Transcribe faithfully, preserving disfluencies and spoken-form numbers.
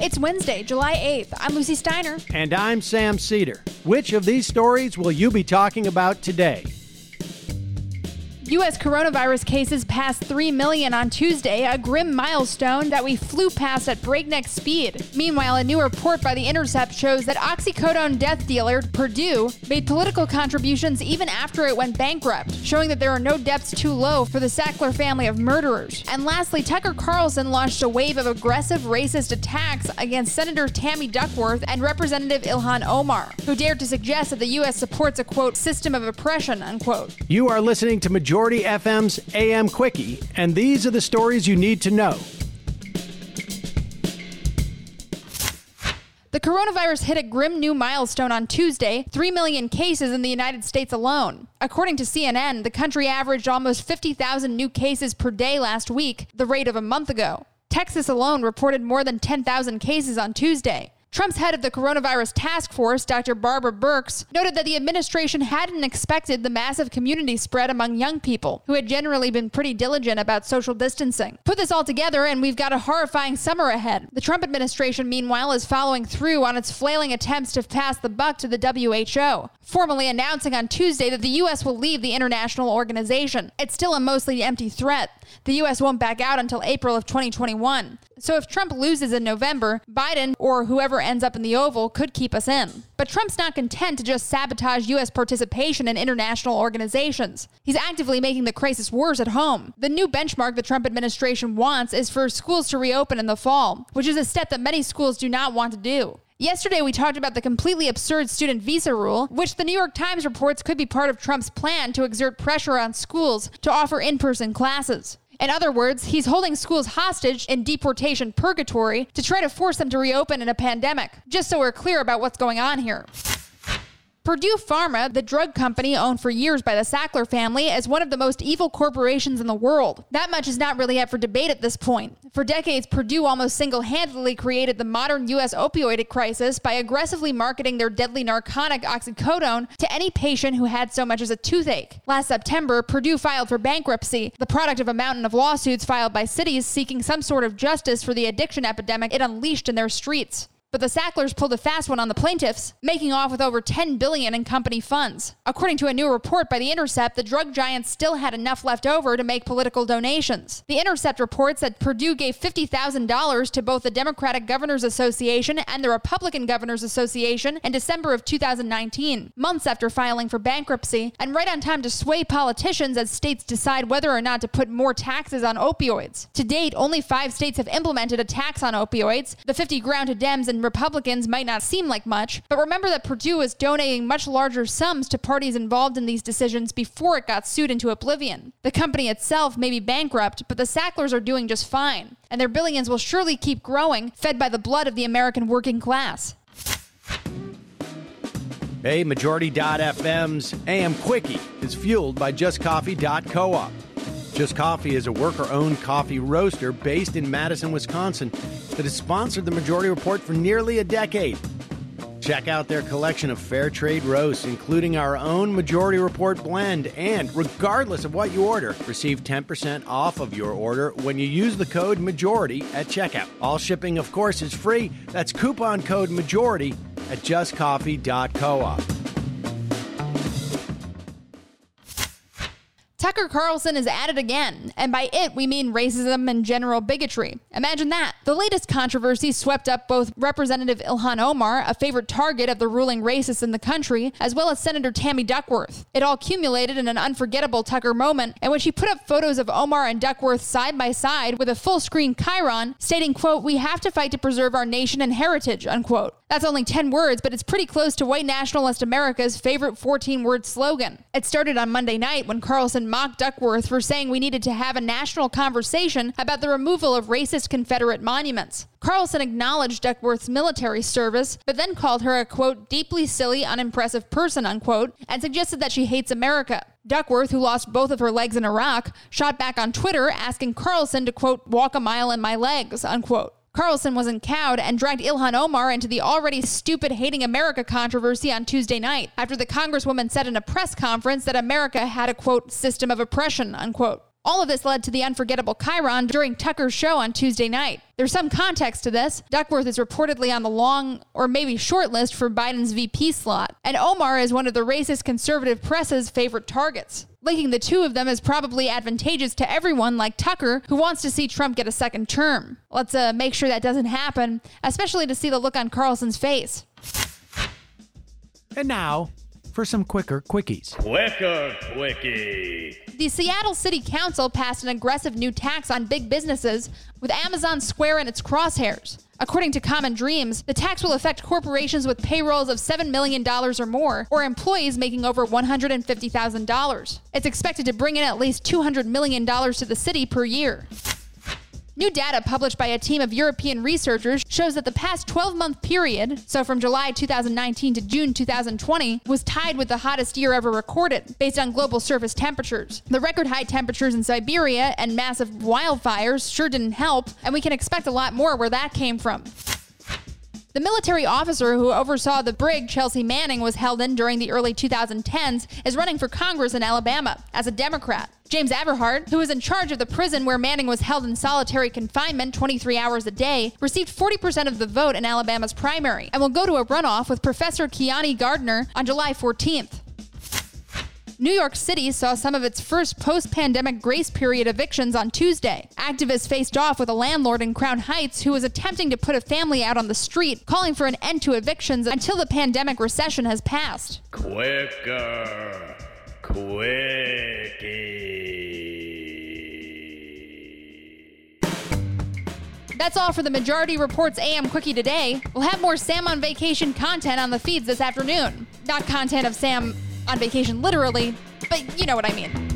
It's Wednesday, July eighth. I'm Lucy Steiner. And I'm Sam Cedar. Which of these stories will you be talking about today? U S coronavirus cases passed three million on Tuesday, a grim milestone that we flew past at breakneck speed. Meanwhile, a new report by The Intercept shows that oxycodone death dealer Purdue made political contributions even after it went bankrupt, showing that there are no depths too low for the Sackler family of murderers. And lastly, Tucker Carlson launched a wave of aggressive racist attacks against Senator Tammy Duckworth and Representative Ilhan Omar, who dared to suggest that the U S supports a, quote, system of oppression, unquote. You are listening to Majority F M's A M Quickie, and these are the stories you need to know. The coronavirus hit a grim new milestone on Tuesday, three million cases in the United States alone. According to C N N, the country averaged almost fifty thousand new cases per day last week, the rate of a month ago. Texas alone reported more than ten thousand cases on Tuesday. Trump's head of the coronavirus task force, Doctor Barbara Birx, noted that the administration hadn't expected the massive community spread among young people, who had generally been pretty diligent about social distancing. Put this all together, and we've got a horrifying summer ahead. The Trump administration, meanwhile, is following through on its flailing attempts to pass the buck to the W H O, formally announcing on Tuesday that the U S will leave the international organization. It's still a mostly empty threat. The U S won't back out until April of twenty twenty-one. So if Trump loses in November, Biden, or whoever ends up in the Oval, could keep us in. But Trump's not content to just sabotage U S participation in international organizations. He's actively making the crisis worse at home. The new benchmark the Trump administration wants is for schools to reopen in the fall, which is a step that many schools do not want to do. Yesterday, we talked about the completely absurd student visa rule, which the New York Times reports could be part of Trump's plan to exert pressure on schools to offer in-person classes. In other words, he's holding schools hostage in deportation purgatory to try to force them to reopen in a pandemic, just so we're clear about what's going on here. Purdue Pharma, the drug company owned for years by the Sackler family, is one of the most evil corporations in the world. That much is not really up for debate at this point. For decades, Purdue almost single-handedly created the modern U S opioid crisis by aggressively marketing their deadly narcotic oxycodone to any patient who had so much as a toothache. Last September, Purdue filed for bankruptcy, the product of a mountain of lawsuits filed by cities seeking some sort of justice for the addiction epidemic it unleashed in their streets. But the Sacklers pulled a fast one on the plaintiffs, making off with over ten billion dollars in company funds. According to a new report by The Intercept, the drug giants still had enough left over to make political donations. The Intercept reports that Purdue gave fifty thousand dollars to both the Democratic Governors Association and the Republican Governors Association in December of two thousand nineteen, months after filing for bankruptcy, and right on time to sway politicians as states decide whether or not to put more taxes on opioids. To date, only five states have implemented a tax on opioids. The fifty ground to Dems and Republicans might not seem like much, but remember that Purdue was donating much larger sums to parties involved in these decisions before it got sued into oblivion. The company itself may be bankrupt, but the Sacklers are doing just fine, and their billions will surely keep growing, fed by the blood of the American working class. Hey, Majority dot F M's A M Quickie is fueled by just coffee dot coop. Just Coffee is a worker-owned coffee roaster based in Madison, Wisconsin that has sponsored the Majority Report for nearly a decade. Check out their collection of fair trade roasts, including our own Majority Report blend, and regardless of what you order, receive ten percent off of your order when you use the code MAJORITY at checkout. All shipping, of course, is free. That's coupon code MAJORITY at just coffee dot coop. Tucker Carlson is at it again, and by it, we mean racism and general bigotry. Imagine that. The latest controversy swept up both Representative Ilhan Omar, a favorite target of the ruling racists in the country, as well as Senator Tammy Duckworth. It all culminated in an unforgettable Tucker moment in which he put up photos of Omar and Duckworth side by side with a full-screen chyron stating, quote, "We have to fight to preserve our nation and heritage," unquote. That's only ten words, but it's pretty close to white nationalist America's favorite fourteen-word slogan. It started on Monday night when Carlson mocked Duckworth for saying we needed to have a national conversation about the removal of racist Confederate monuments. Carlson acknowledged Duckworth's military service, but then called her a, quote, "deeply silly, unimpressive person," unquote, and suggested that she hates America. Duckworth, who lost both of her legs in Iraq, shot back on Twitter asking Carlson to, quote, "walk a mile in my legs," unquote. Carlson wasn't cowed and dragged Ilhan Omar into the already stupid Hating America controversy on Tuesday night, after the Congresswoman said in a press conference that America had a, quote, "system of oppression," unquote. All of this led to the unforgettable chyron during Tucker's show on Tuesday night. There's some context to this. Duckworth is reportedly on the long or maybe short list for Biden's V P slot, and Omar is one of the racist conservative press's favorite targets. Linking the two of them is probably advantageous to everyone like Tucker, who wants to see Trump get a second term. Let's uh, make sure that doesn't happen, especially to see the look on Carlson's face. And now, for some quicker quickies. Quicker quickie. The Seattle City Council passed an aggressive new tax on big businesses, with Amazon Square in its crosshairs. According to Common Dreams, the tax will affect corporations with payrolls of seven million dollars or more, or employees making over one hundred fifty thousand dollars. It's expected to bring in at least two hundred million dollars to the city per year. New data published by a team of European researchers shows that the past twelve-month period, so from July two thousand nineteen to June two thousand twenty, was tied with the hottest year ever recorded, based on global surface temperatures. The record high temperatures in Siberia and massive wildfires sure didn't help, and we can expect a lot more where that came from. The military officer who oversaw the brig Chelsea Manning was held in during the early twenty tens is running for Congress in Alabama as a Democrat. James Aberhart, who was in charge of the prison where Manning was held in solitary confinement twenty-three hours a day, received forty percent of the vote in Alabama's primary and will go to a runoff with Professor Kiani Gardner on July fourteenth. New York City saw some of its first post-pandemic grace period evictions on Tuesday. Activists faced off with a landlord in Crown Heights who was attempting to put a family out on the street, calling for an end to evictions until the pandemic recession has passed. Quicker quickie. That's all for the Majority Report's A M Quickie today. We'll have more Sam on Vacation content on the feeds this afternoon. Not content of Sam on vacation literally, but you know what I mean.